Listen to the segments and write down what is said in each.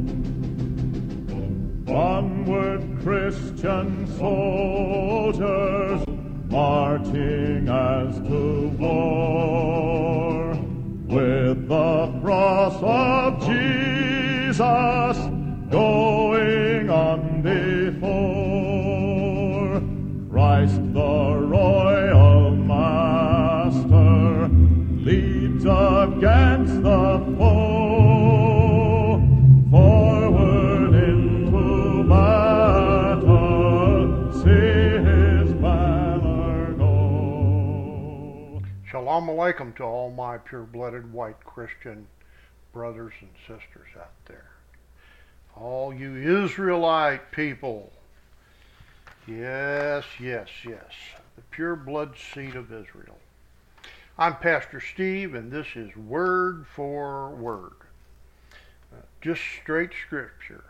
Onward, Christian soldiers, marching as to war, with the cross of Jesus going on before. Christ the royal master leads against the foe, forward into battle, see his banner go. Shalom Aleichem to all my pure-blooded white Christian brothers and sisters out there. All you Israelite people. Yes, yes, yes. The pure blood seed of Israel. I'm Pastor Steve, and this is Word for Word. Just straight scripture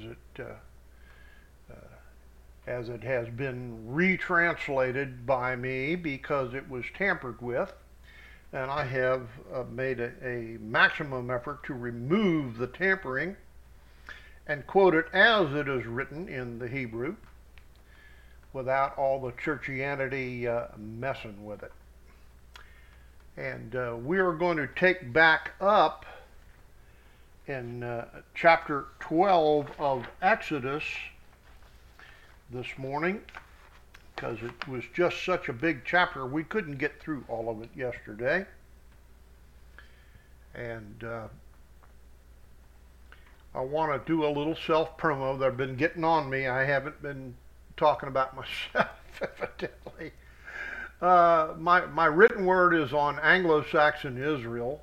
as it has been retranslated by me because it was tampered with, and I have made a maximum effort to remove the tampering and quote it as it is written in the Hebrew without all the churchianity messing with it. And we are going to take back up in chapter 12 of Exodus this morning, because it was just such a big chapter we couldn't get through all of it yesterday. And I want to do a little self-promo. They've been getting on me. I haven't been talking about myself, evidently. My written word is on Anglo-Saxon Israel.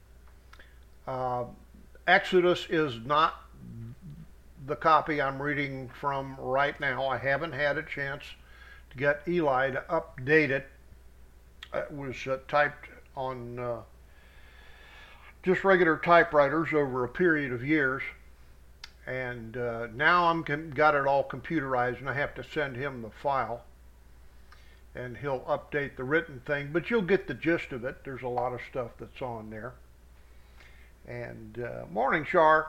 Exodus is not the copy I'm reading from right now. I haven't had a chance to get Eli to update it. It was typed on just regular typewriters over a period of years. And now I'm got it all computerized, and I have to send him the file. And he'll update the written thing, but you'll get the gist of it. There's a lot of stuff that's on there. And morning, Shar.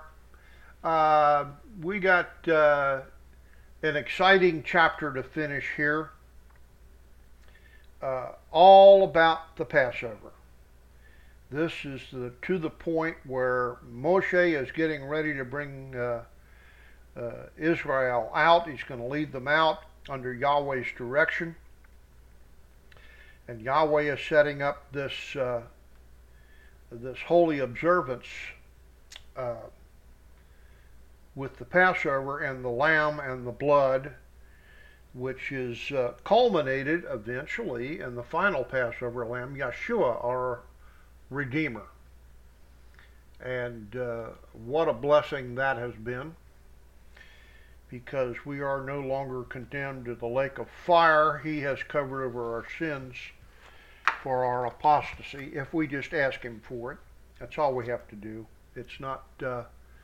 We got an exciting chapter to finish here, all about the Passover. This is to the point where Moshe is getting ready to bring Israel out. He's going to lead them out under Yahweh's direction. And Yahweh is setting up this holy observance with the Passover and the lamb and the blood, which is culminated eventually in the final Passover lamb, Yeshua, our Redeemer. And what a blessing that has been, because we are no longer condemned to the lake of fire. He has covered over our sins for our apostasy, if we just ask him for it. That's all we have to do. It's not a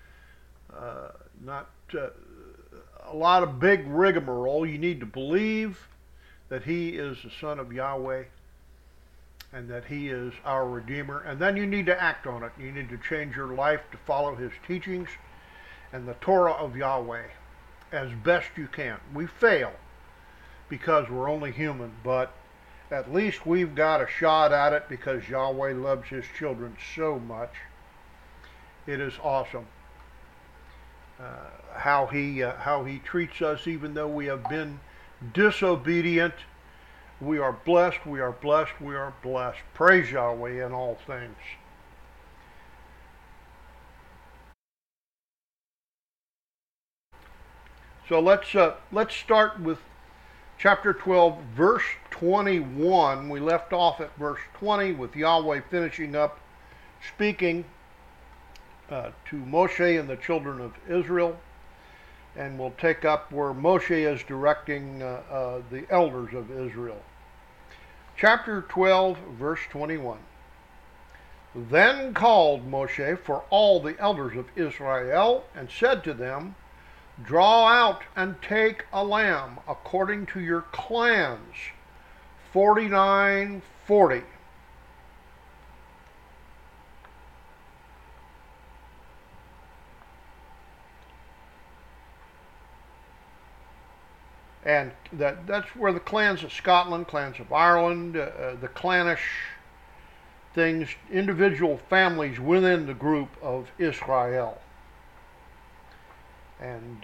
lot of big rigmarole. You need to believe that he is the Son of Yahweh and that he is our Redeemer, and then you need to act on it. You need to change your life to follow his teachings and the Torah of Yahweh as best you can. We fail because we're only human, but at least we've got a shot at it because Yahweh loves his children so much. It is awesome how he treats us, even though we have been disobedient. We are blessed, we are blessed, we are blessed. Praise Yahweh in all things. So let's start with chapter 12, verse 21. We left off at verse 20 with Yahweh finishing up speaking to Moshe and the children of Israel. And we'll take up where Moshe is directing the elders of Israel. Chapter 12, verse 21. Then called Moshe for all the elders of Israel and said to them, draw out and take a lamb according to your clans, 4940. And that's where the clans of Scotland, clans of Ireland, the clannish things, individual families within the group of Israel. And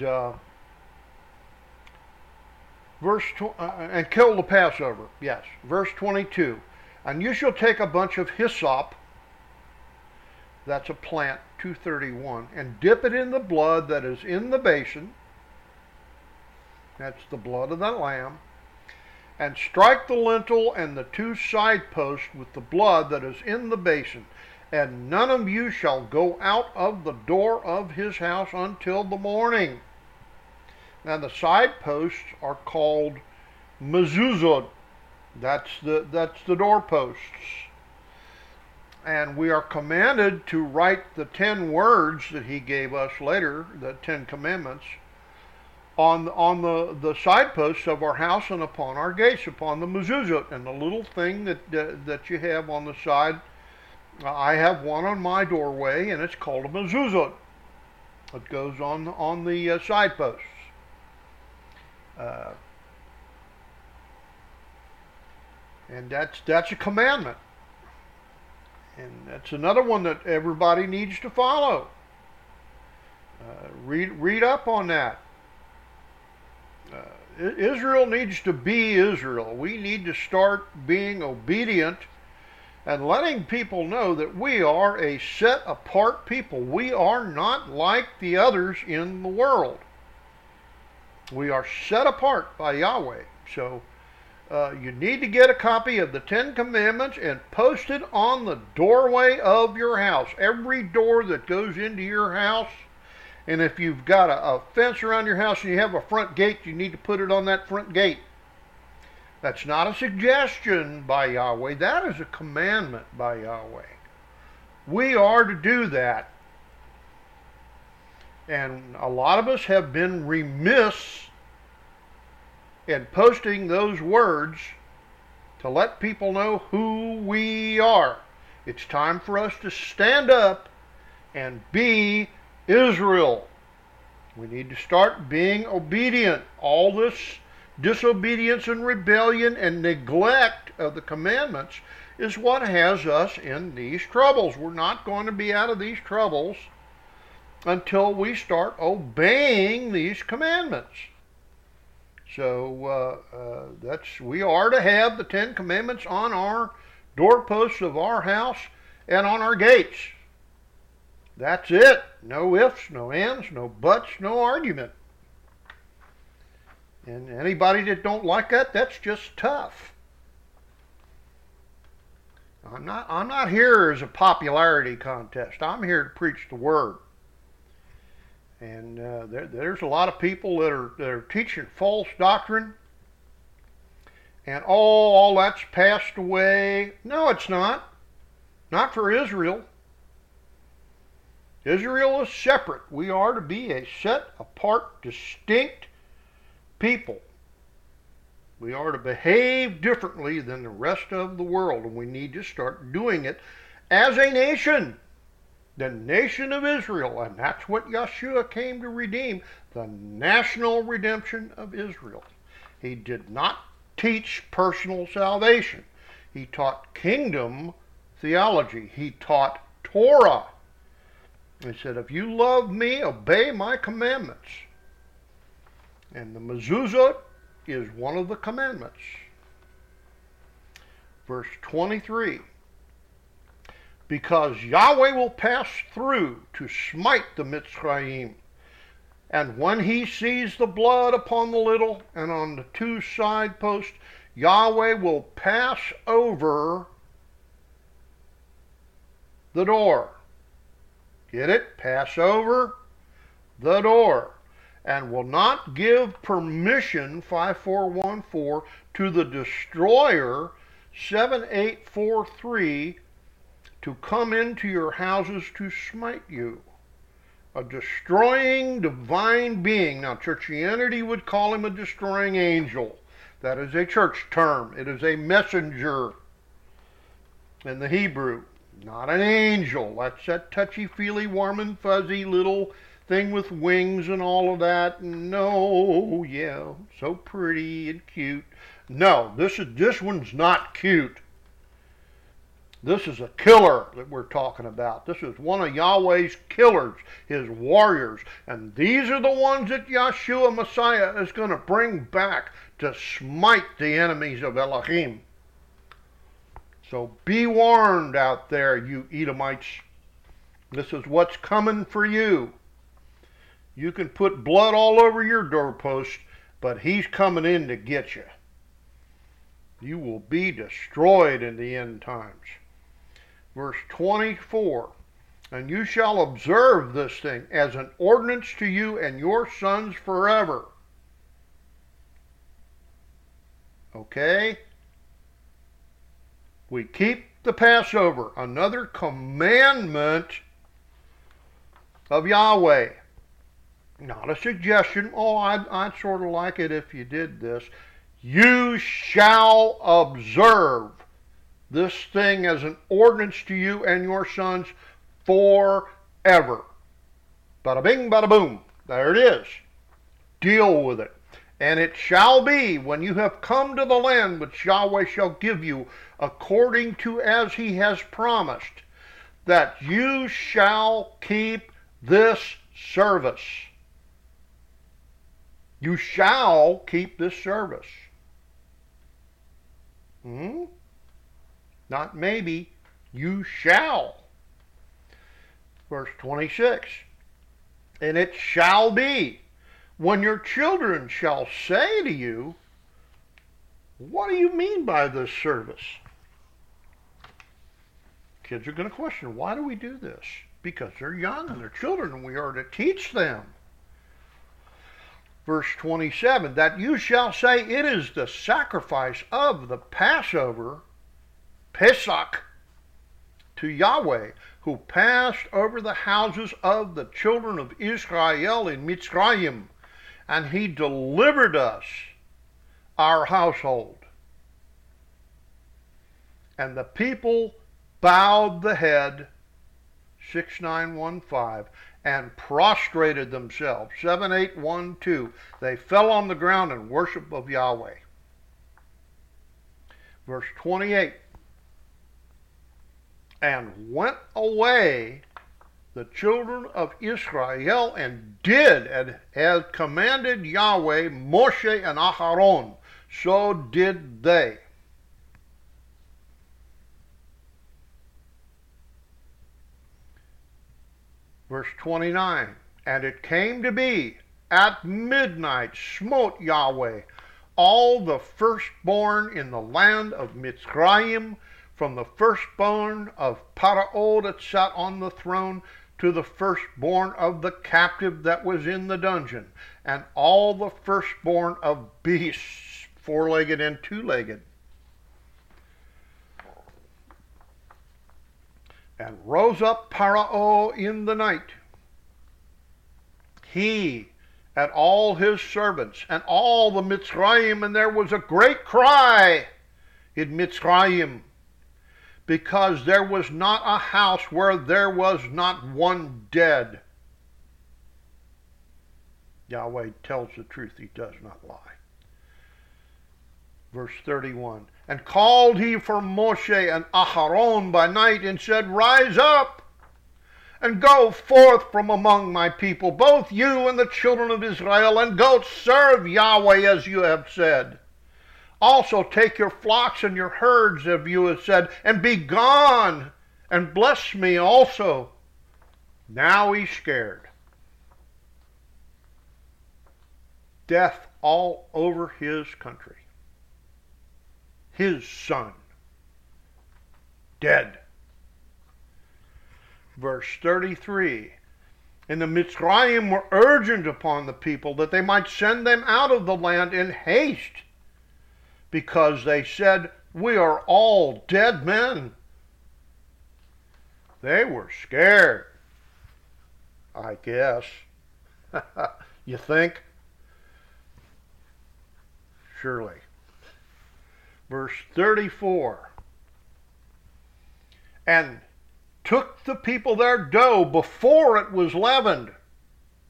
and kill the Passover. Yes, verse 22. And you shall take a bunch of hyssop, that's a plant, 231, and dip it in the blood that is in the basin. That's the blood of that lamb. And strike the lintel and the two side posts with the blood that is in the basin. And none of you shall go out of the door of his house until the morning. Now the side posts are called mezuzot. That's the doorposts. And we are commanded to write the 10 words that he gave us later, the 10 commandments, on the side posts of our house and upon our gates, upon the mezuzot. And the little thing that you have on the side, I have one on my doorway, and it's called a mezuzot. It goes on the side posts. And that's a commandment. And that's another one that everybody needs to follow. Read up on that. Israel needs to be Israel. We need to start being obedient and letting people know that we are a set apart people. We are not like the others in the world. We are set apart by Yahweh. So you need to get a copy of the 10 Commandments and post it on the doorway of your house. Every door that goes into your house. And if you've got a fence around your house and you have a front gate, you need to put it on that front gate. That's not a suggestion by Yahweh. That is a commandment by Yahweh. We are to do that. And a lot of us have been remiss in posting those words to let people know who we are. It's time for us to stand up and be Israel. We need to start being obedient. All this disobedience and rebellion and neglect of the commandments is what has us in these troubles. We're not going to be out of these troubles until we start obeying these commandments. So we are to have the 10 Commandments on our doorposts of our house and on our gates. That's it. No ifs, no ands, no buts, no argument. And anybody that don't like that, that's just tough. I'm not here as a popularity contest. I'm here to preach the word. And there's a lot of people that are teaching false doctrine. And all that's passed away. No, it's not. Not for Israel. Israel is separate. We are to be a set apart, distinct people. We are to behave differently than the rest of the world, and we need to start doing it as a nation, the nation of Israel. And that's what Yeshua came to redeem, the national redemption of Israel. He did not teach personal salvation. He taught kingdom theology. He taught Torah. He said, if you love me, obey my commandments. And the mezuzot is one of the commandments. Verse 23. Because Yahweh will pass through to smite the Mitzrayim. And when he sees the blood upon the little and on the two side posts, Yahweh will pass over the door. Get it? Pass over the door. And will not give permission, 5414, to the destroyer, 7843, to come into your houses to smite you. A destroying divine being. Now, churchianity would call him a destroying angel. That is a church term. It is a messenger in the Hebrew. Not an angel. That's that touchy-feely, warm and fuzzy little thing with wings and all of that. No, yeah, so pretty and cute. No, this one's not cute. This is a killer that we're talking about. This is one of Yahweh's killers, his warriors. And these are the ones that Yeshua Messiah is going to bring back to smite the enemies of Elohim. So be warned out there, you Edomites. This is what's coming for you. You can put blood all over your doorpost, but he's coming in to get you. You will be destroyed in the end times. Verse 24, and you shall observe this thing as an ordinance to you and your sons forever. Okay? We keep the Passover, another commandment of Yahweh. Not a suggestion. Oh, I'd sort of like it if you did this. You shall observe this thing as an ordinance to you and your sons forever. Bada bing, bada boom. There it is. Deal with it. And it shall be, when you have come to the land which Yahweh shall give you, according to as he has promised, that you shall keep this service. You shall keep this service. Not maybe, you shall. Verse 26, and it shall be, when your children shall say to you, what do you mean by this service? Kids are going to question, why do we do this? Because they're young and they're children and we are to teach them. Verse 27, that you shall say it is the sacrifice of the Passover, Pesach, to Yahweh, who passed over the houses of the children of Israel in Mitzrayim, and he delivered us, our household. And the people bowed the head, 6915, and prostrated themselves, 7812. They fell on the ground in worship of Yahweh. Verse 28, and went away the children of Israel and did as commanded Yahweh, Moshe and Aharon, so did they. Verse 29, and it came to be, at midnight smote Yahweh all the firstborn in the land of Mitzrayim, from the firstborn of Pharaoh that sat on the throne to the firstborn of the captive that was in the dungeon, and all the firstborn of beasts, four-legged and two-legged. And rose up Pharaoh in the night, he and all his servants, and all the Mitzrayim, and there was a great cry in Mitzrayim, because there was not a house where there was not one dead. Yahweh tells the truth, he does not lie. Verse 31, and called he for Moshe and Aharon by night, and said, rise up, and go forth from among my people, both you and the children of Israel, and go serve Yahweh as you have said. Also take your flocks and your herds, as you have said, and be gone, and bless me also. Now he's scared. Death all over his country. His son, dead. Verse 33, and the Mitzrayim were urgent upon the people that they might send them out of the land in haste, because they said, we are all dead men. They were scared, I guess. You think? Surely. Verse 34, and took the people their dough before it was leavened.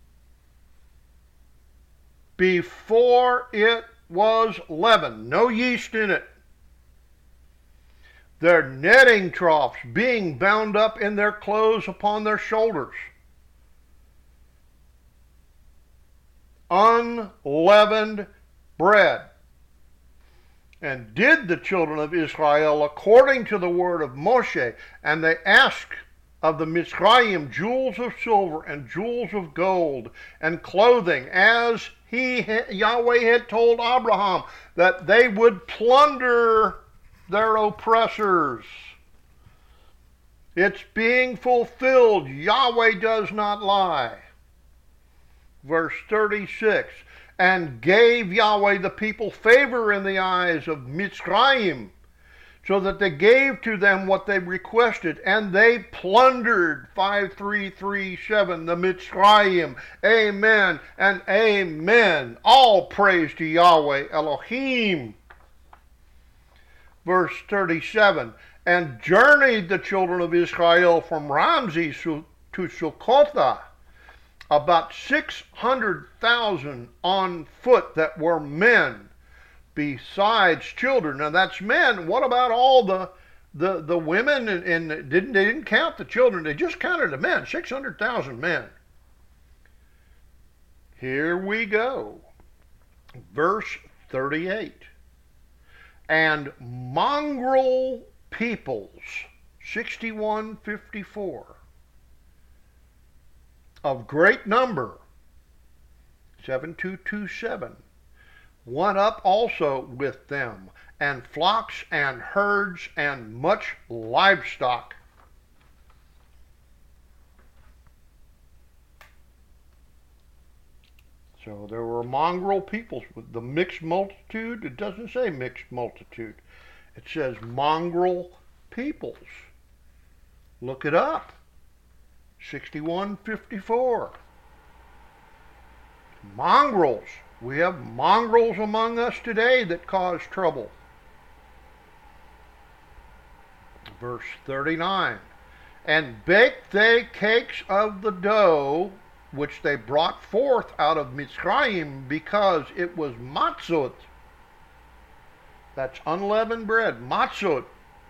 before it was leavened, no yeast in it. Their netting troughs being bound up in their clothes upon their shoulders. Unleavened bread. And did the children of Israel according to the word of Moshe, and they asked of the Mitzrayim jewels of silver and jewels of gold and clothing, as Yahweh had told Abraham, that they would plunder their oppressors. It's being fulfilled. Yahweh does not lie. Verse 36, and gave Yahweh the people favor in the eyes of Mitzrayim, so that they gave to them what they requested, and they plundered, 5337, the Mitzrayim. Amen and amen. All praise to Yahweh Elohim. Verse 37, and journeyed the children of Israel from Ramses to Sukkotha, about 600,000 on foot that were men, besides children. Now that's men. What about all the women? And they didn't count the children. They just counted the men. 600,000 men. Here we go. Verse 38. And mongrel peoples, 6154. Of great number, 7227, went up also with them, and flocks and herds and much livestock. So there were mongrel peoples with the mixed multitude. It doesn't say mixed multitude. It says mongrel peoples. Look it up. 6154. Mongrels. We have mongrels among us today that cause trouble. Verse 39. And baked they cakes of the dough which they brought forth out of Mitzrayim, because it was matzot. That's unleavened bread. Matzot.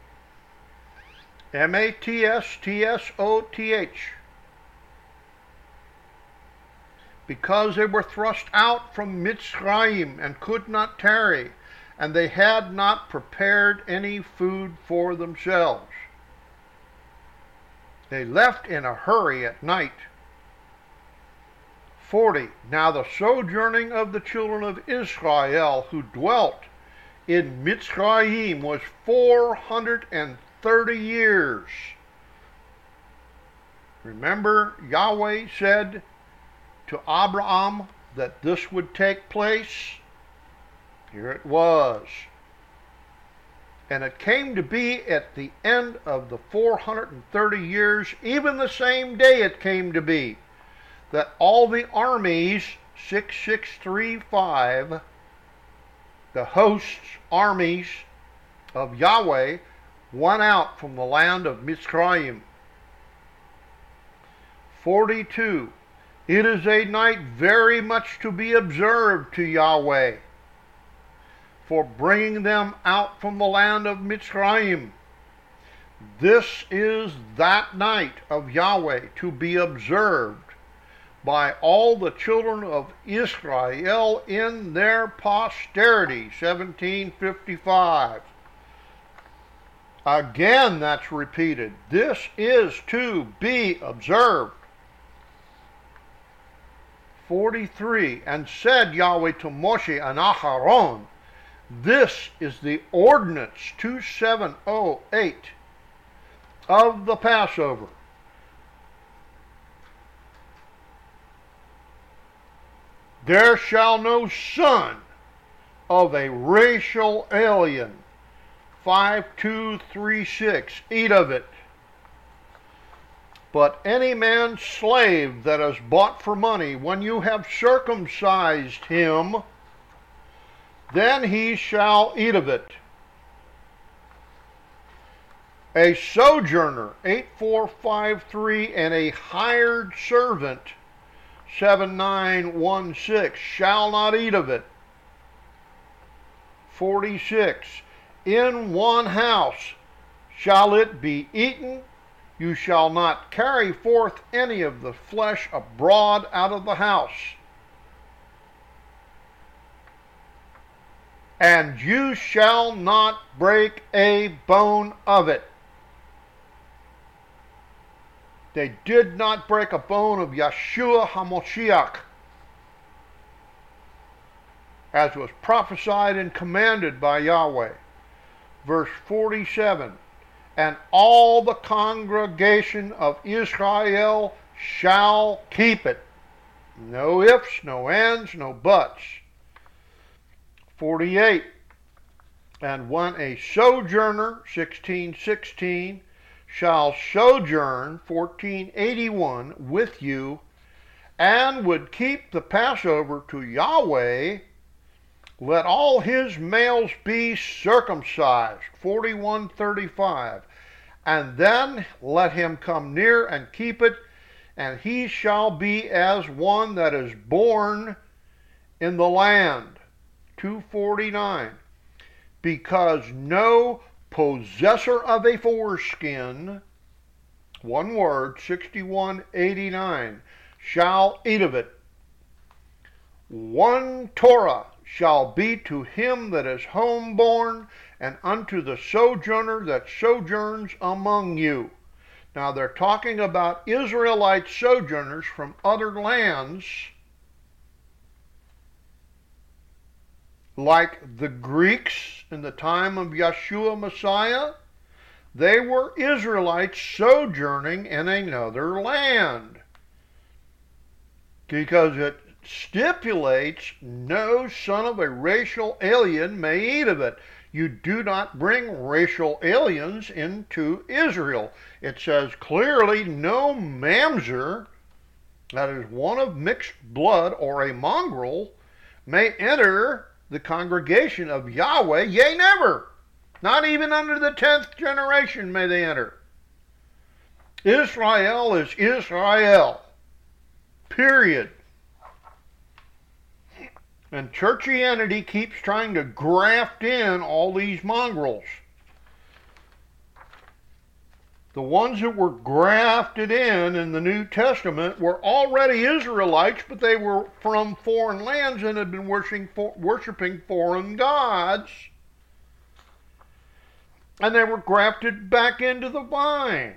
M-A-T-S-T-S-O-T-H. Because they were thrust out from Mitzrayim and could not tarry, and they had not prepared any food for themselves. They left in a hurry at night. 40. Now the sojourning of the children of Israel who dwelt in Mitzrayim was 430 years. Remember, Yahweh said to Abraham that this would take place? Here it was. And it came to be at the end of the 430 years, even the same day it came to be, that all the armies, 6635, the hosts, armies of Yahweh, went out from the land of Mitzrayim. 42. It is a night very much to be observed to Yahweh, for bringing them out from the land of Mitzrayim. This is that night of Yahweh to be observed by all the children of Israel in their posterity. 1755. Again, that's repeated. This is to be observed. 43. And said Yahweh to Moshe and Aharon, this is the ordinance 2708 of the Passover. There shall no son of a racial alien, 5236, eat of it. But any man's slave that is bought for money, when you have circumcised him, then he shall eat of it. A sojourner, 8453, and a hired servant, 7916, shall not eat of it. 46, in one house shall it be eaten. You shall not carry forth any of the flesh abroad out of the house. And you shall not break a bone of it. They did not break a bone of Yeshua HaMoshiach, as was prophesied and commanded by Yahweh. Verse 47, and all the congregation of Israel shall keep it. No ifs, no ands, no buts. 48, and when a sojourner, 16:16, shall sojourn, 1481, with you, and would keep the Passover to Yahweh, let all his males be circumcised, 41:35, and then let him come near and keep it, and he shall be as one that is born in the land, 249, because no possessor of a foreskin, one word, 61:89, shall eat of it. One Torah shall be to him that is homeborn, and unto the sojourner that sojourns among you. Now they're talking about Israelite sojourners from other lands, like the Greeks in the time of Yeshua Messiah. They were Israelites sojourning in another land, because it stipulates no son of a racial alien may eat of it. You do not bring racial aliens into Israel. It says clearly no mamzer, that is one of mixed blood or a mongrel, may enter the congregation of Yahweh, yea, never. Not even under the 10th generation may they enter. Israel is Israel. Period. And churchianity keeps trying to graft in all these mongrels. The ones that were grafted in the New Testament were already Israelites, but they were from foreign lands and had been worshiping foreign gods. And they were grafted back into the vine.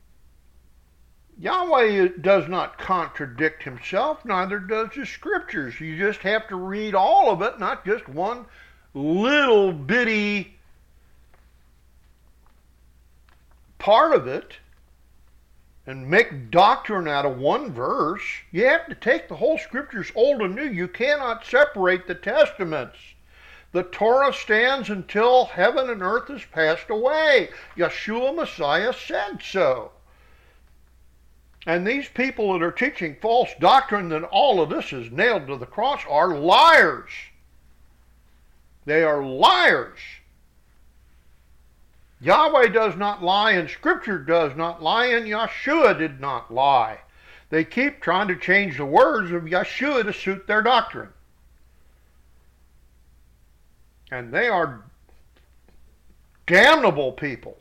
Yahweh does not contradict himself, neither does the scriptures. You just have to read all of it, not just one little bitty part of it, and make doctrine out of one verse. You have to take the whole scriptures, old and new. You cannot separate the testaments. The Torah stands until heaven and earth has passed away. Yeshua Messiah said so. And these people that are teaching false doctrine that all of this is nailed to the cross are liars. They are liars. Yahweh does not lie, and Scripture does not lie, and Yeshua did not lie. They keep trying to change the words of Yeshua to suit their doctrine. And they are damnable people.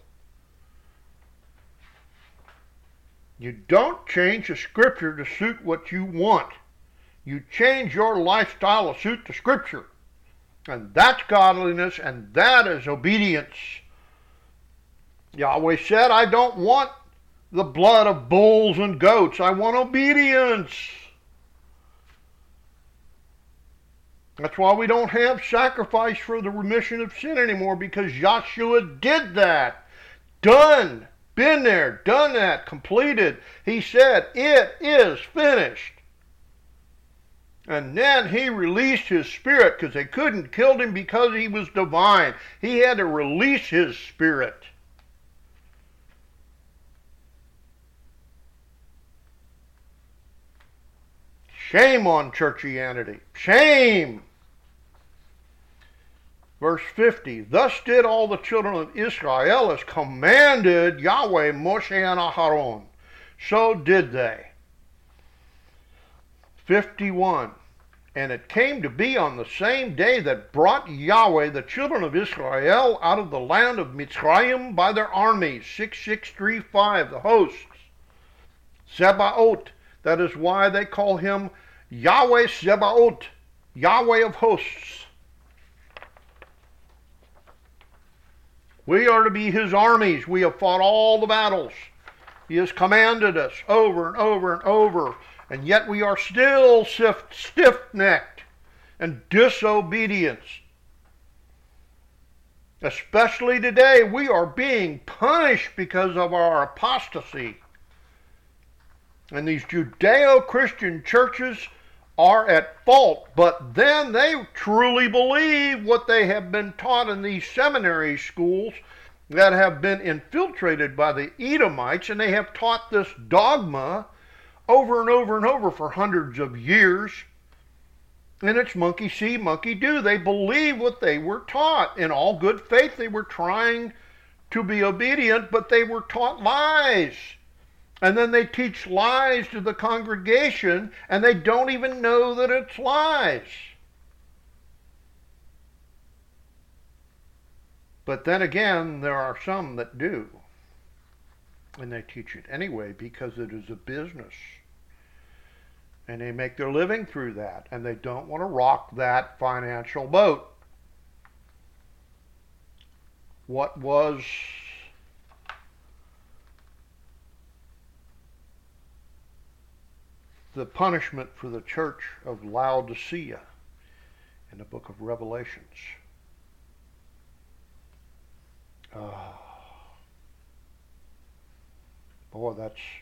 You don't change the Scripture to suit what you want. You change your lifestyle to suit the Scripture. And that's godliness, and that is obedience. Yahweh said, I don't want the blood of bulls and goats. I want obedience. That's why we don't have sacrifice for the remission of sin anymore, because Yeshua did that. Done. Been there. Done that. Completed. He said, it is finished. And then he released his spirit, because they couldn't kill him because he was divine. He had to release his spirit. Shame on churchianity. Shame. Verse 50, thus did all the children of Israel as commanded Yahweh, Moshe, and Aharon. So did they. 51. And it came to be on the same day that brought Yahweh the children of Israel out of the land of Mitzrayim by their armies, 6635, the hosts, Zebaot. That is why they call him Yahweh Zebaot, Yahweh of hosts. We are to be his armies. We have fought all the battles. He has commanded us over and over and over. And yet we are still stiff-necked and disobedient. Especially today, we are being punished because of our apostasy. And these Judeo-Christian churches are at fault, but then they truly believe what they have been taught in these seminary schools that have been infiltrated by the Edomites, and they have taught this dogma over and over and over for hundreds of years. And it's monkey see, monkey do. They believe what they were taught. In all good faith, they were trying to be obedient, but they were taught lies. And then they teach lies to the congregation, and they don't even know that it's lies. But then again, there are some that do. And they teach it anyway because it is a business. And they make their living through that. And they don't want to rock that financial boat. What was the punishment for the church of Laodicea in the book of Revelations? Boy,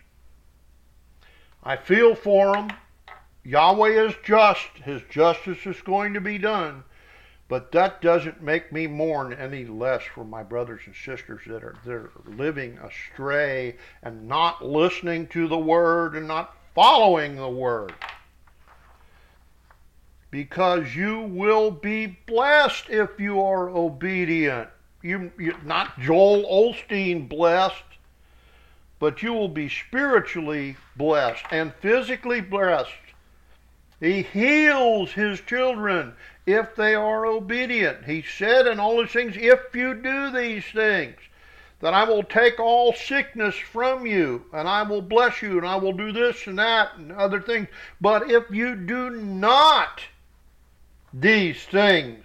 I feel for them. Yahweh is just. His justice is going to be done. But that doesn't make me mourn any less for my brothers and sisters that are living astray and not listening to the Word and not following the Word. Because you will be blessed if you are obedient. You're not Joel Osteen blessed, but you will be spiritually blessed and physically blessed. He heals his children if they are obedient. He said in all these things, if you do these things, that I will take all sickness from you, and I will bless you, and I will do this and that and other things. But if you do not these things,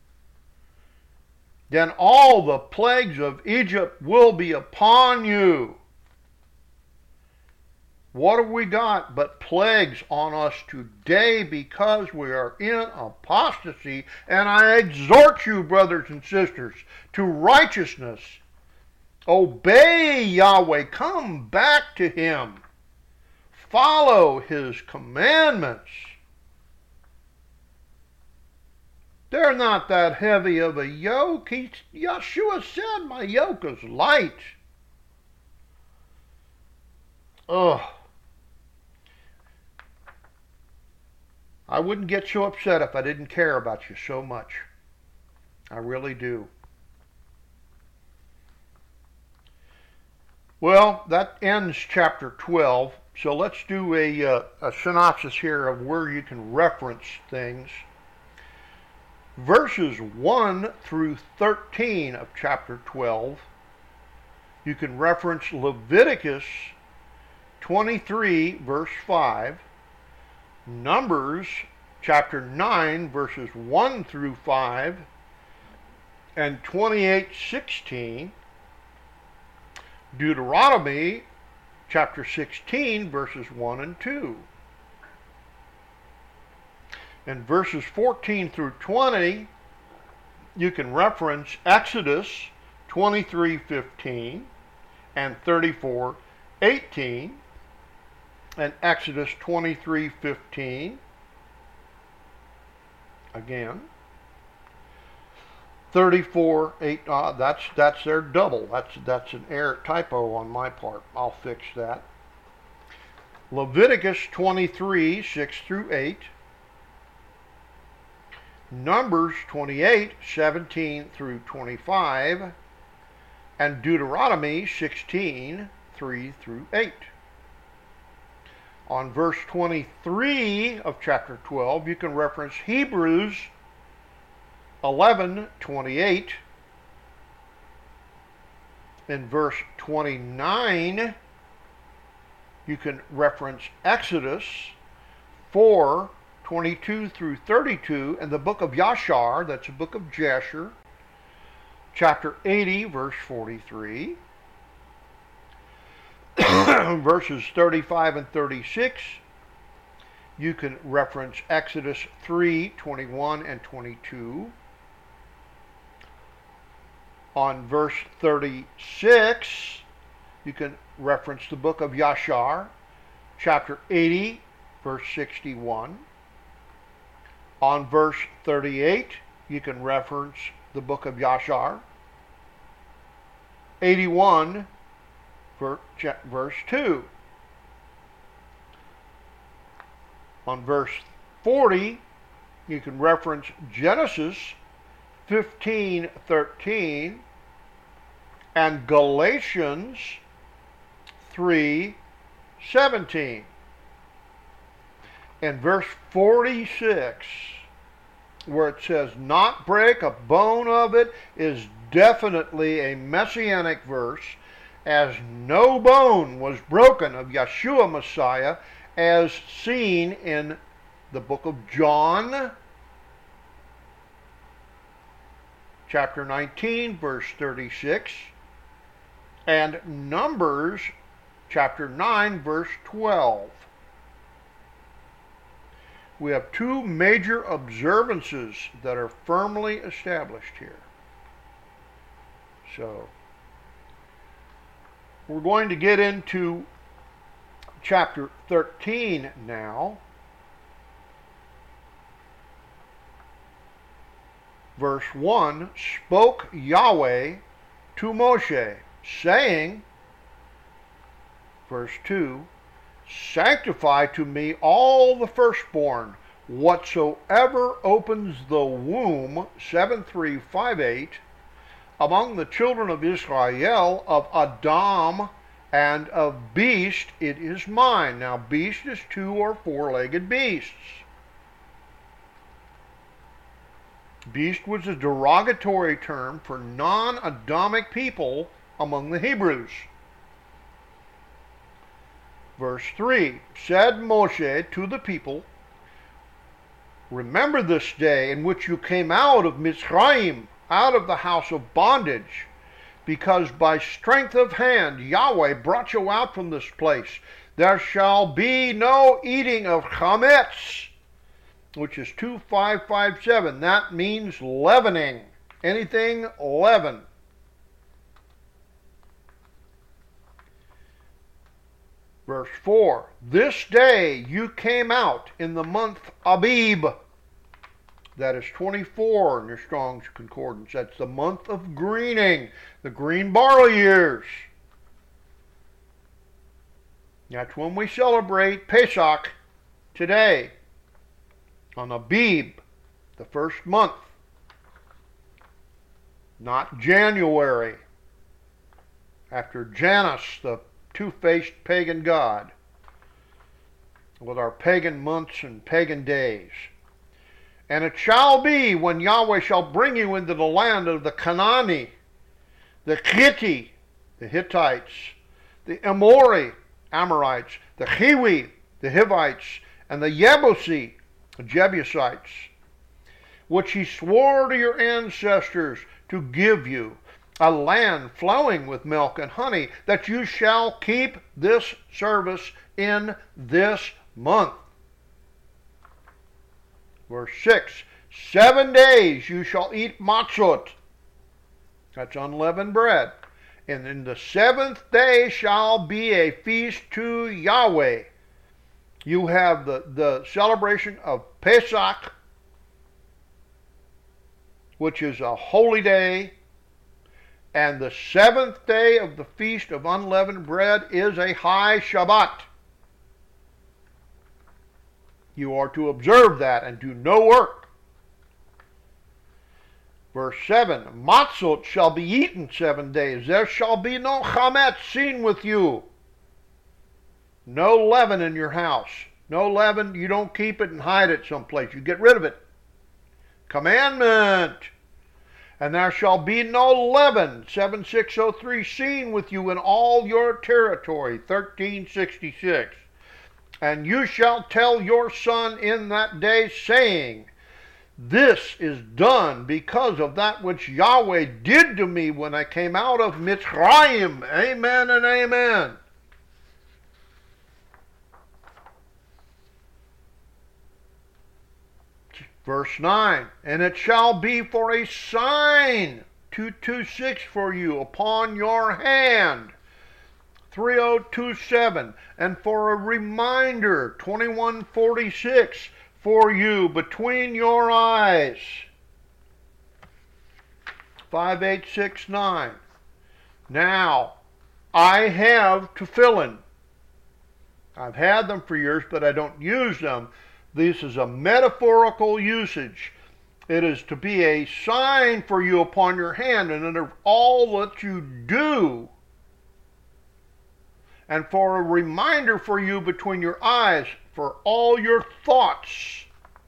then all the plagues of Egypt will be upon you. What have we got but plagues on us today because we are in apostasy? And I exhort you, brothers and sisters, to righteousness. Obey Yahweh. Come back to him. Follow his commandments. They're not that heavy of a yoke. Yeshua said, my yoke is light. Ugh. I wouldn't get so upset if I didn't care about you so much. I really do. Well, that ends chapter 12. So let's do a synopsis here of where you can reference things. Verses 1 through 13 of chapter 12, you can reference Leviticus 23, verse 5, Numbers chapter 9, verses 1 through 5, and 28:16, Deuteronomy chapter 16, verses 1 and 2. In verses 14 through 20, you can reference Exodus 23:15 and 34:18, and Exodus 23:15 again. 34:8. That's their double. That's an error typo on my part. I'll fix that. Leviticus 23:6 through 8. Numbers 28:17 through 25, and Deuteronomy 16:3 through 8. On verse 23 of chapter 12, you can reference Hebrews 11:28. In verse 29, you can reference Exodus 4:22 through 32, and the book of Yashar, that's the book of Jasher, chapter 80, verse 43. Verses 35 and 36, you can reference Exodus 3:21 and 22. On verse 36, you can reference the book of Yashar, chapter 80, verse 61. On verse 38, you can reference the book of Yashar, 81, verse 2. On verse 40, you can reference Genesis 15:13 and Galatians 3:17. In verse 46, where it says not break a bone of it, is definitely a messianic verse, as no bone was broken of Yeshua Messiah, as seen in the book of John, chapter 19, verse 36, and Numbers, chapter 9, verse 12. We have two major observances that are firmly established here. So, we're going to get into chapter 13 now. Verse 1, spoke Yahweh to Moshe, saying, verse 2, sanctify to me all the firstborn, whatsoever opens the womb, 7358, among the children of Israel, of Adam and of beast, it is mine. Now, beast is two or four-legged beasts. Beast was a derogatory term for non-Adamic people among the Hebrews. Verse 3, said Moshe to the people, remember this day in which you came out of Mitzrayim, out of the house of bondage, because by strength of hand Yahweh brought you out from this place. There shall be no eating of chametz, which is 2557. That means leavening. Anything leaven. Verse 4, this day you came out in the month Abib. That is 24 in your Strong's Concordance. That's the month of greening, the green barley years. That's when we celebrate Pesach today, on Abib, the first month, not January, after Janus, the two-faced pagan god, with our pagan months and pagan days. And it shall be when Yahweh shall bring you into the land of the Canaani, the Hitti, the Hittites, the Amorites, the Hiwi, the Hivites, and the Yebusi, the Jebusites, which he swore to your ancestors to give you, a land flowing with milk and honey, that you shall keep this service in this month. Verse 6, 7 days you shall eat matzot. That's unleavened bread. And in the seventh day shall be a feast to Yahweh. You have the celebration of Pesach, which is a holy day. And the seventh day of the feast of unleavened bread is a high Shabbat. You are to observe that and do no work. Verse 7, matzot shall be eaten 7 days. There shall be no chametz seen with you. No leaven in your house. No leaven, you don't keep it and hide it someplace. You get rid of it. Commandment. And there shall be no leaven, 7603, seen with you in all your territory, 1366. And you shall tell your son in that day, saying, this is done because of that which Yahweh did to me when I came out of Mitzrayim. Amen and amen. Verse 9, and it shall be for a sign, 226 for you, upon your hand, 3027, and for a reminder, 2146, for you between your eyes, 5869. Now, I have tefillin. I've had them for years, but I don't use them. This is a metaphorical usage. It is to be a sign for you upon your hand, and of all that you do, and for a reminder for you between your eyes, for all your thoughts.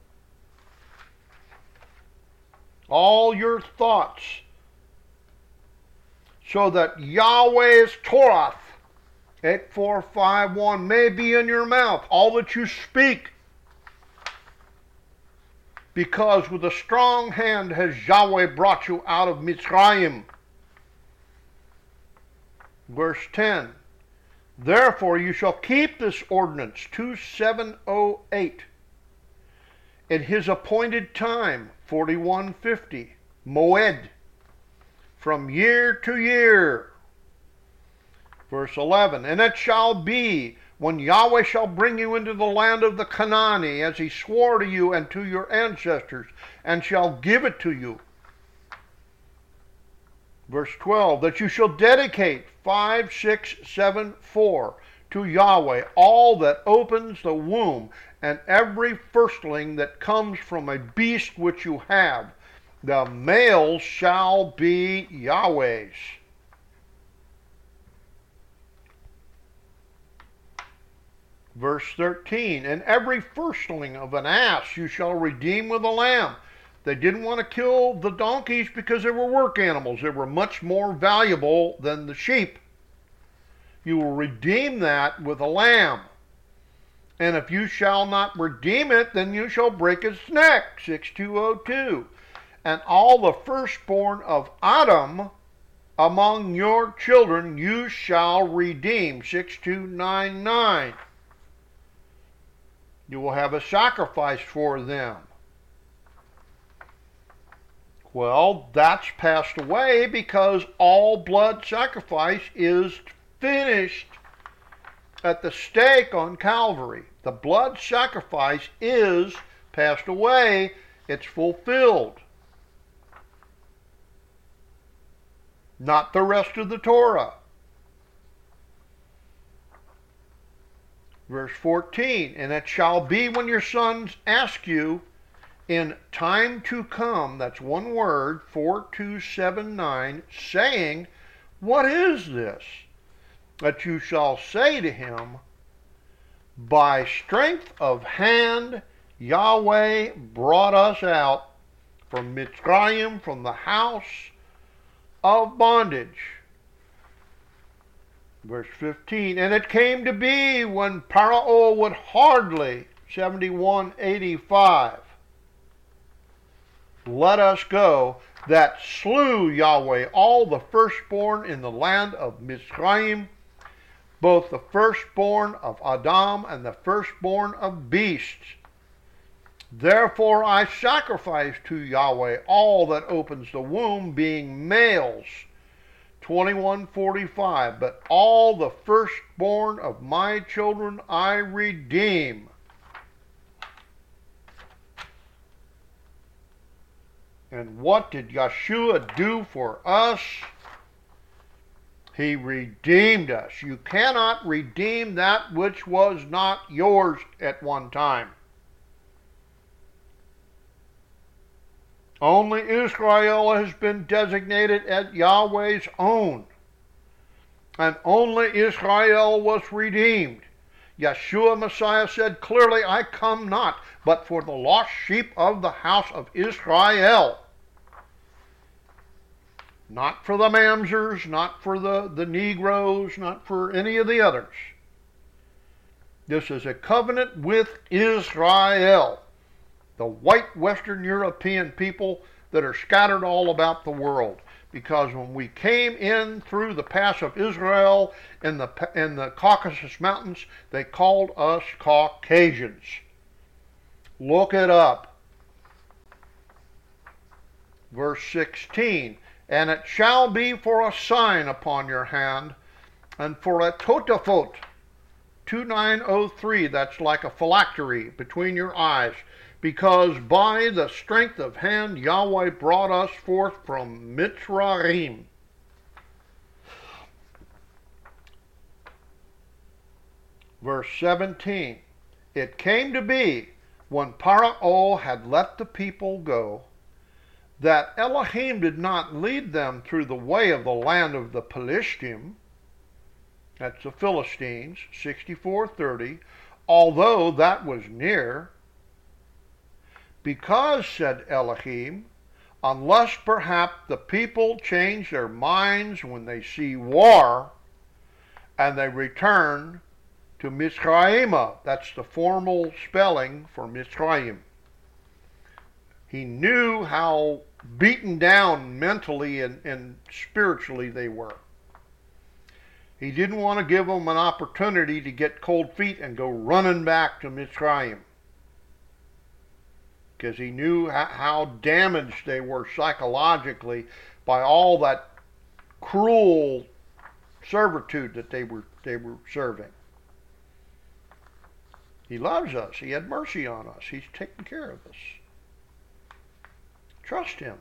All your thoughts. So that Yahweh's Torah, 8451, may be in your mouth, all that you speak. Because with a strong hand has Yahweh brought you out of Mitzrayim. Verse 10. Therefore you shall keep this ordinance, 2708, in his appointed time, 4150, Moed, from year to year. Verse 11. And it shall be, when Yahweh shall bring you into the land of the Canaani, as he swore to you and to your ancestors, and shall give it to you. Verse 12, that you shall dedicate 5674 to Yahweh all that opens the womb, and every firstling that comes from a beast which you have. The males shall be Yahweh's. Verse 13, and every firstling of an ass you shall redeem with a lamb. They didn't want to kill the donkeys because they were work animals. They were much more valuable than the sheep. You will redeem that with a lamb. And if you shall not redeem it, then you shall break its neck, 6202. And all the firstborn of Adam among your children you shall redeem, 6299. You will have a sacrifice for them. Well, that's passed away because all blood sacrifice is finished at the stake on Calvary. The blood sacrifice is passed away. It's fulfilled. Not the rest of the Torah. Verse 14, and it shall be when your sons ask you in time to come, that's one word, 4279, saying, what is this? That you shall say to him, by strength of hand Yahweh brought us out from Mitzrayim, from the house of bondage. Verse 15, and it came to be when Pharaoh would hardly, 7185, let us go, that slew Yahweh all the firstborn in the land of Mitzrayim, both the firstborn of Adam and the firstborn of beasts. Therefore I sacrifice to Yahweh all that opens the womb, being males, 2145, but all the firstborn of my children I redeem. And what did Yeshua do for us? He redeemed us. You cannot redeem that which was not yours at one time. Only Israel has been designated as Yahweh's own. And only Israel was redeemed. Yeshua Messiah said clearly, I come not but for the lost sheep of the house of Israel. Not for the Mamzers, not for the Negroes, not for any of the others. This is a covenant with Israel, the white Western European people that are scattered all about the world. Because when we came in through the pass of Israel in the Caucasus Mountains, they called us Caucasians. Look it up. Verse 16, and it shall be for a sign upon your hand, and for a totafot, 2903, that's like a phylactery between your eyes, because by the strength of hand Yahweh brought us forth from Mitzrayim. Verse 17, it came to be, when Pharaoh had let the people go, that Elohim did not lead them through the way of the land of the Pelishtim, that's the Philistines, 64:30, although that was near, because, said Elohim, unless perhaps the people change their minds when they see war, and they return to Mitzrayim. That's the formal spelling for Mitzrayim. He knew how beaten down mentally and spiritually they were. He didn't want to give them an opportunity to get cold feet and go running back to Mitzrayim, because he knew how damaged they were psychologically by all that cruel servitude that they were serving. He loves us. He had mercy on us. He's taking care of us. Trust him.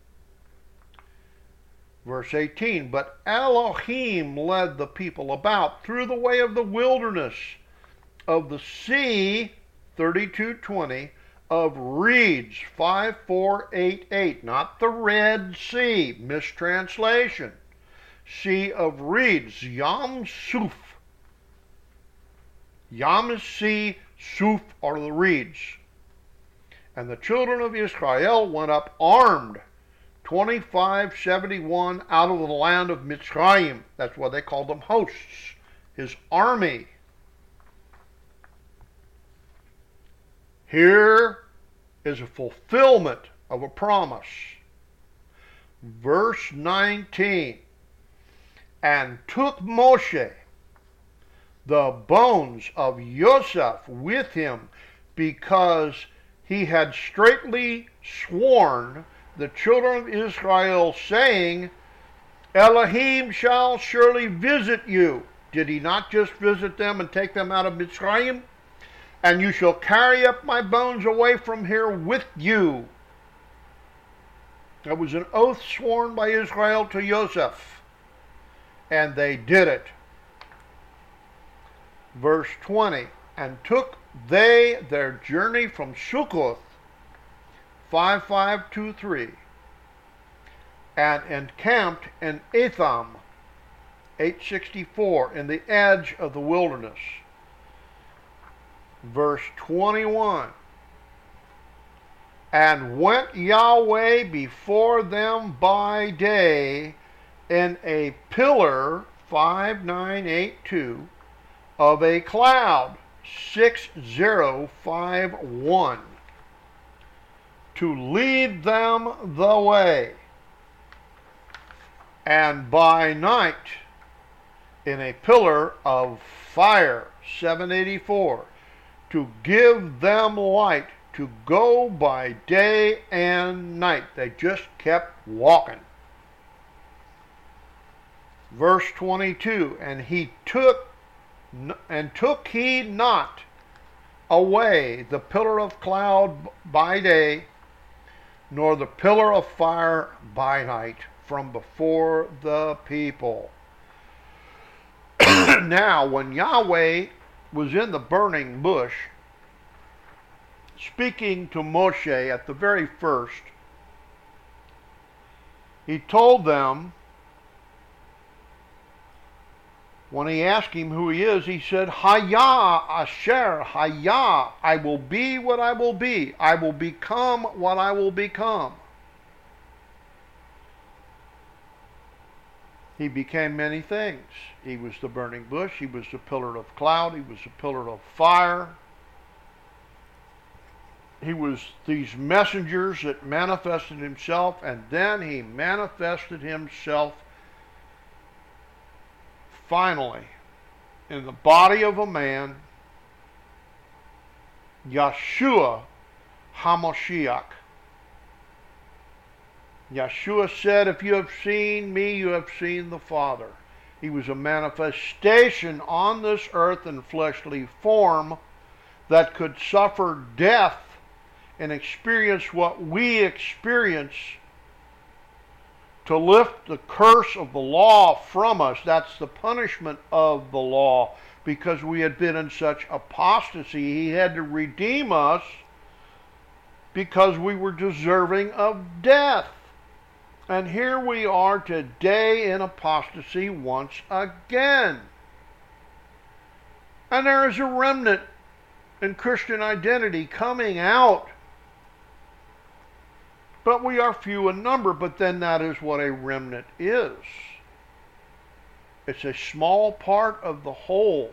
Verse 18, but Elohim led the people about through the way of the wilderness of the sea, 32:20, of reeds, 5488, not the Red Sea, mistranslation. Sea of reeds, Yam Suf. Yam is sea, Suf are the reeds. And the children of Israel went up armed, 2571, out of the land of Mitzrayim. That's why they called them hosts, his army. Here is a fulfillment of a promise. Verse 19, and took Moshe the bones of Yosef with him, because he had straitly sworn the children of Israel, saying, Elohim shall surely visit you. Did he not just visit them and take them out of Mitzrayim? And you shall carry up my bones away from here with you. That was an oath sworn by Israel to Joseph. And they did it. Verse 20, and took they their journey from Sukkoth, 5523, and encamped in Etham, 864, in the edge of the wilderness. Verse 21, and went Yahweh before them by day in a pillar, 5982, of a cloud, 6051, to lead them the way, and by night in a pillar of fire, 784, to give them light to go by day and night. They just kept walking. Verse 22, and took he not away the pillar of cloud by day, nor the pillar of fire by night from before the people. Now, when Yahweh was in the burning bush, speaking to Moshe at the very first, he told them When he asked him who he is, he said, Haya Asher, Haya, I will be what I will be. I will become what I will become. He became many things. He was the burning bush. He was the pillar of cloud. He was the pillar of fire. He was these messengers that manifested himself, and then he manifested himself finally in the body of a man, Yeshua HaMashiach. Yeshua said, if you have seen me, you have seen the Father. He was a manifestation on this earth in fleshly form that could suffer death and experience what we experience to lift the curse of the law from us. That's the punishment of the law, because we had been in such apostasy. He had to redeem us because we were deserving of death. And here we are today in apostasy once again. And there is a remnant in Christian identity coming out. But we are few in number, but then that is what a remnant is. It's a small part of the whole.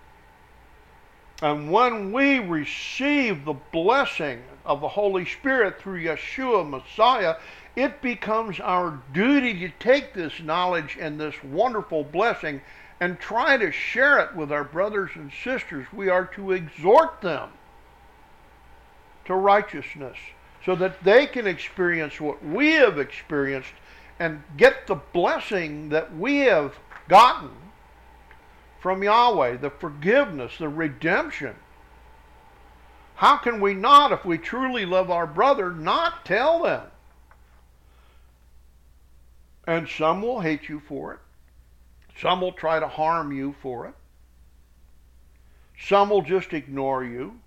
And when we receive the blessing of the Holy Spirit through Yeshua Messiah, it becomes our duty to take this knowledge and this wonderful blessing and try to share it with our brothers and sisters. We are to exhort them to righteousness so that they can experience what we have experienced and get the blessing that we have gotten from Yahweh, the forgiveness, the redemption. How can we not, if we truly love our brother, not tell them? And some will hate you for it. Some will try to harm you for it. Some will just ignore you.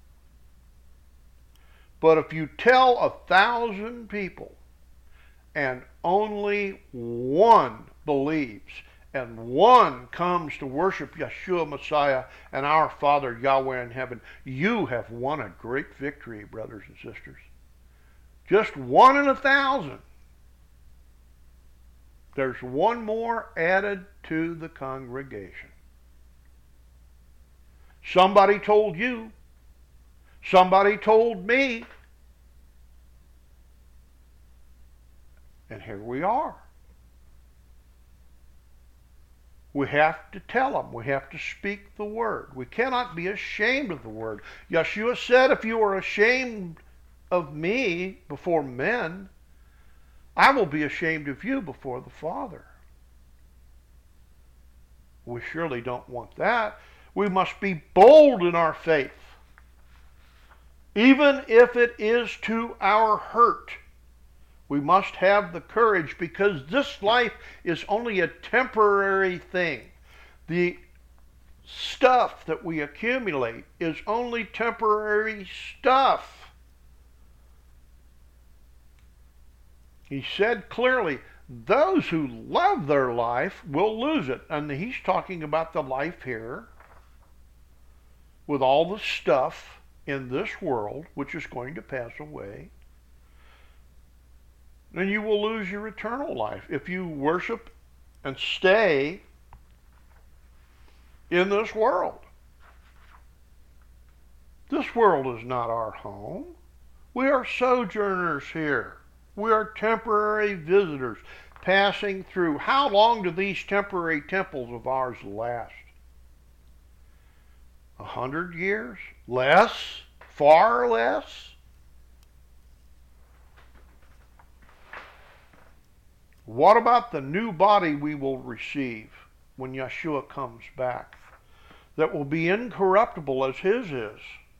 But if you tell 1,000 people and only one believes and one comes to worship Yeshua Messiah and our Father Yahweh in heaven, you have won a great victory, brothers and sisters. Just 1 in 1,000. There's one more added to the congregation. Somebody told you. Somebody told me. And here we are. We have to tell them. We have to speak the word. We cannot be ashamed of the word. Yeshua said, if you are ashamed of me before men, I will be ashamed of you before the Father. We surely don't want that. We must be bold in our faith, even if it is to our hurt. We must have the courage, because this life is only a temporary thing. The stuff that we accumulate is only temporary stuff. He said clearly, those who love their life will lose it. And he's talking about the life here with all the stuff in this world, which is going to pass away. Then you will lose your eternal life if you worship and stay in this world. This world is not our home. We are sojourners here. We are temporary visitors passing through. How long do these temporary temples of ours last? 100 years? Less? Far less? What about the new body we will receive when Yeshua comes back, that will be incorruptible as his is?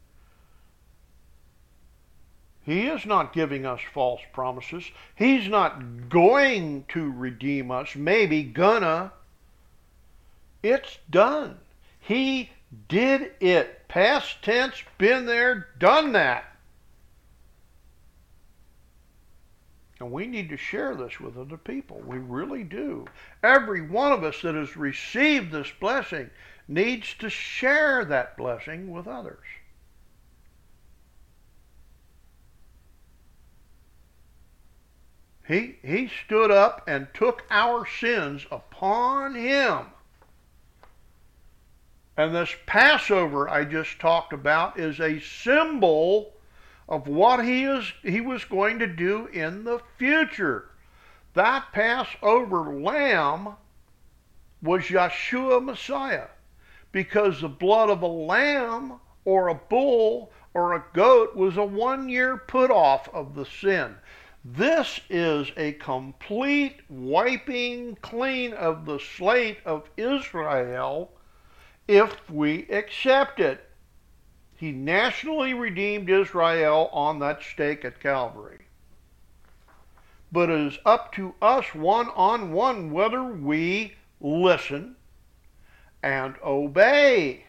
He is not giving us false promises. He's not going to redeem us, maybe gonna. It's done. He did it. Past tense, been there, done that. And we need to share this with other people. We really do. Every one of us that has received this blessing needs to share that blessing with others. He stood up and took our sins upon him. And this Passover I just talked about is a symbol of what he was going to do in the future. That Passover lamb was Yeshua Messiah, because the blood of a lamb or a bull or a goat was a 1-year put-off of the sin. This is a complete wiping clean of the slate of Israel if we accept it. He nationally redeemed Israel on that stake at Calvary. But it is up to us one-on-one whether we listen and obey.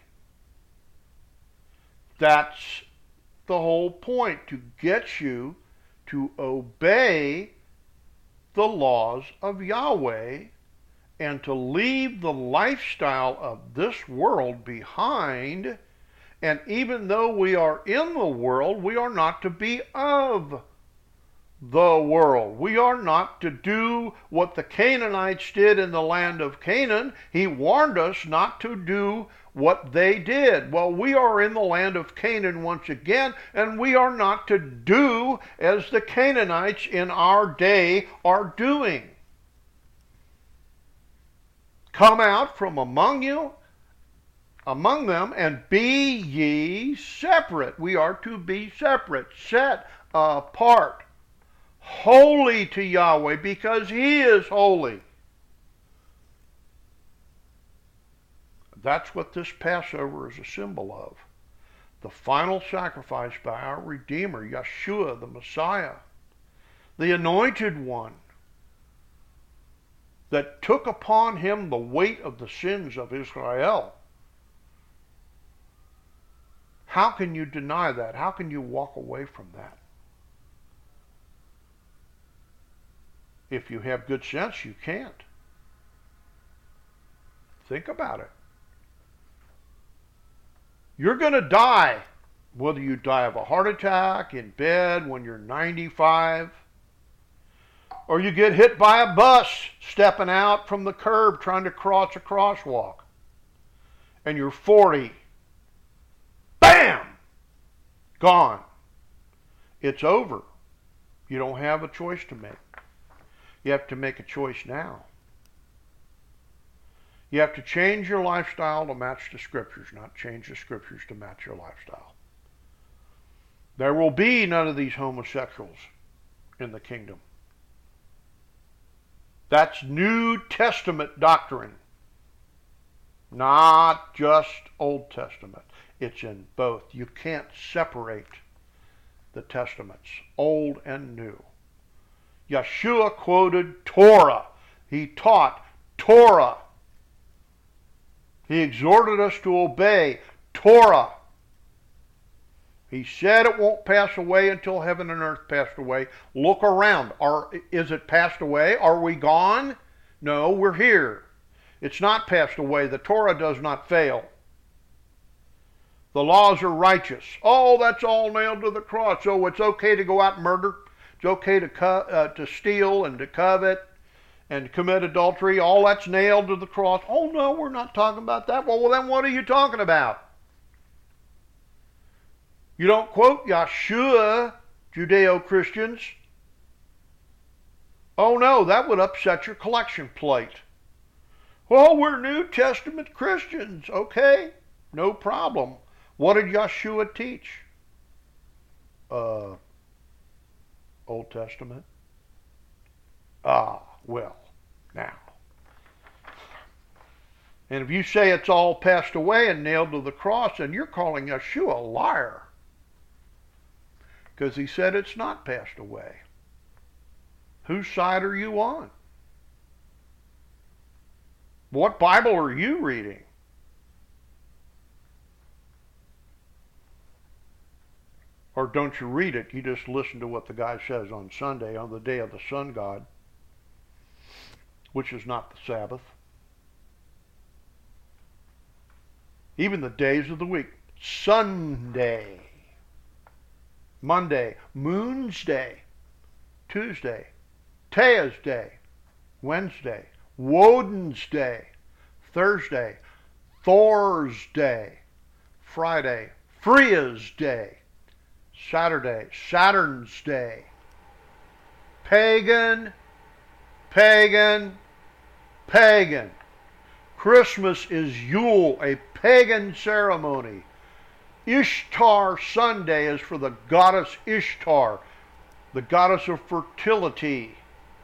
That's the whole point, to get you to obey the laws of Yahweh and to leave the lifestyle of this world behind. And even though we are in the world, we are not to be of the world. We are not to do what the Canaanites did in the land of Canaan. He warned us not to do what they did. Well, we are in the land of Canaan once again, and we are not to do as the Canaanites in our day are doing. Come out from among them, and be ye separate. We are to be separate, set apart, holy to Yahweh, because He is holy. That's what this Passover is a symbol of. The final sacrifice by our Redeemer, Yeshua, the Messiah, the Anointed One, that took upon Him the weight of the sins of Israel. How can you deny that? How can you walk away from that? If you have good sense, you can't. Think about it. You're going to die, whether you die of a heart attack, in bed when you're 95, or you get hit by a bus stepping out from the curb trying to cross a crosswalk, and you're 40. Bam! Gone. It's over. You don't have a choice to make. You have to make a choice now. You have to change your lifestyle to match the Scriptures, not change the Scriptures to match your lifestyle. There will be none of these homosexuals in the kingdom. That's New Testament doctrine, not just Old Testament. It's in both. You can't separate the Testaments, Old and New. Yeshua quoted Torah. He taught Torah. He exhorted us to obey Torah. He said it won't pass away until heaven and earth passed away. Look around. Is it passed away? Are we gone? No, we're here. It's not passed away. The Torah does not fail. The laws are righteous. Oh, that's all nailed to the cross. So it's okay to go out and murder. It's okay to steal and to covet and commit adultery. All that's nailed to the cross. Oh, no, we're not talking about that. Well, then what are you talking about? You don't quote Yeshua, Judeo-Christians. Oh, no, that would upset your collection plate. Well, we're New Testament Christians. Okay, no problem. What did Yeshua teach? Old Testament. Well, now. And if you say it's all passed away and nailed to the cross, then you're calling Yeshua a liar. Because he said it's not passed away. Whose side are you on? What Bible are you reading? Or don't you read it? You just listen to what the guy says on Sunday, on the day of the sun god, which is not the Sabbath. Even the days of the week. Sunday, Monday, Moon's Day, Tuesday, Tea's Day, Wednesday, Woden's Day, Thursday, Thor's Day, Friday, Freya's Day, Saturday, Saturn's Day. Pagan, pagan, pagan. Christmas is Yule, a pagan ceremony. Ishtar Sunday is for the goddess Ishtar, the goddess of fertility.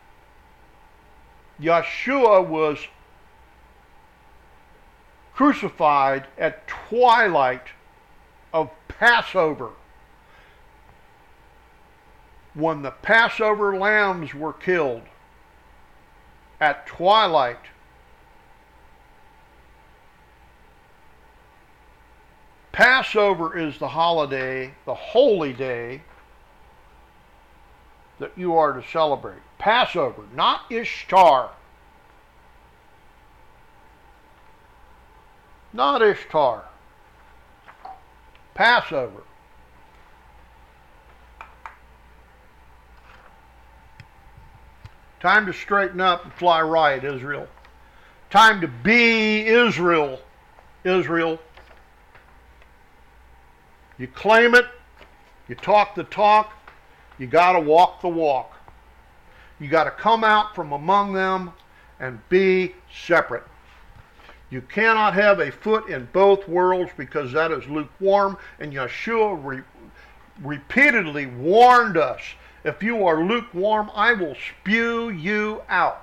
Yeshua was crucified at twilight of Passover, when the Passover lambs were killed at twilight. Passover is the holiday, the holy day that you are to celebrate. Passover, not Ishtar. Not Ishtar. Passover. Time to straighten up and fly right, Israel. Time to be Israel, Israel. You claim it, you talk the talk, you got to walk the walk. You got to come out from among them and be separate. You cannot have a foot in both worlds, because that is lukewarm, and Yeshua repeatedly warned us, if you are lukewarm, I will spew you out.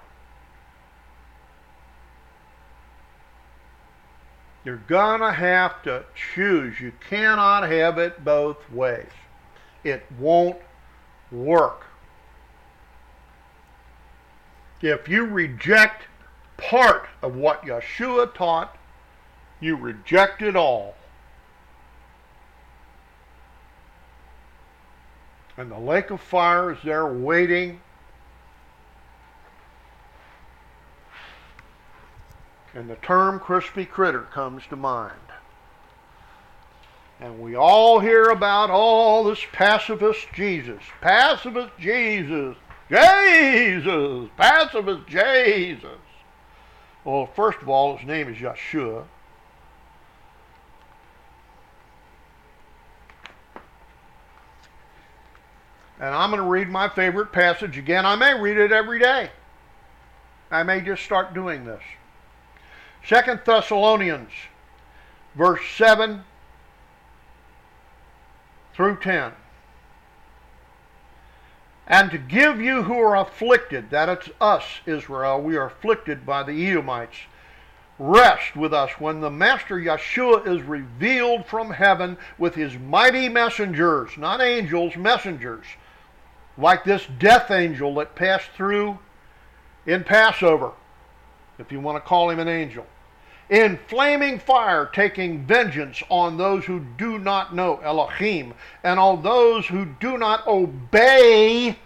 You're going to have to choose. You cannot have it both ways. It won't work. If you reject part of what Yeshua taught, you reject it all. And the lake of fire is there waiting. And the term crispy critter comes to mind. And we all hear about all this pacifist Jesus. Pacifist Jesus. Jesus. Pacifist Jesus. Well, first of all, his name is Yeshua. And I'm going to read my favorite passage again. I may read it every day. I may just start doing this. 2 Thessalonians, verse 7 through 10. And to give you who are afflicted, that it's us, Israel, we are afflicted by the Edomites, rest with us when the Master Yeshua is revealed from heaven with his mighty messengers, not angels, messengers, like this death angel that passed through in Passover, if you want to call him an angel, in flaming fire, taking vengeance on those who do not know Elohim, and on those who do not obey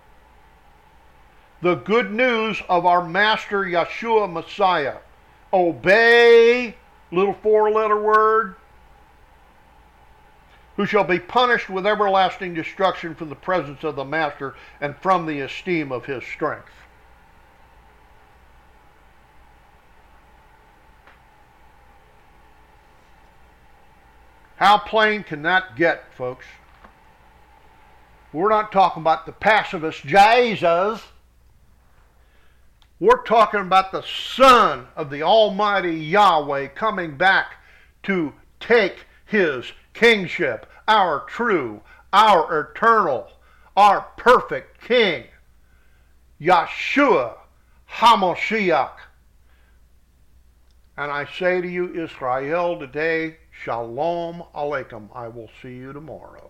the good news of our Master Yeshua Messiah. Obey, little four-letter word, who shall be punished with everlasting destruction from the presence of the Master and from the esteem of his strength. How plain can that get, folks? We're not talking about the pacifist Jesus. We're talking about the Son of the Almighty Yahweh coming back to take his kingship, our true, our eternal, our perfect King, Yeshua HaMashiach. And I say to you, Israel, today, Shalom Aleichem. I will see you tomorrow.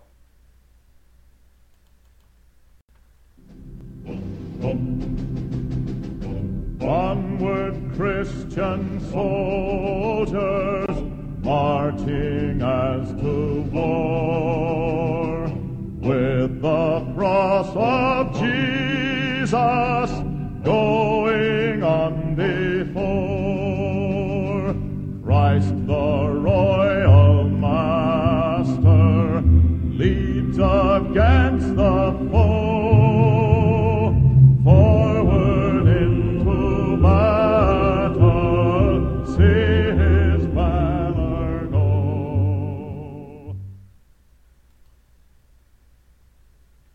Onward, Christian soldiers, marching as to war. cross of Jesus, go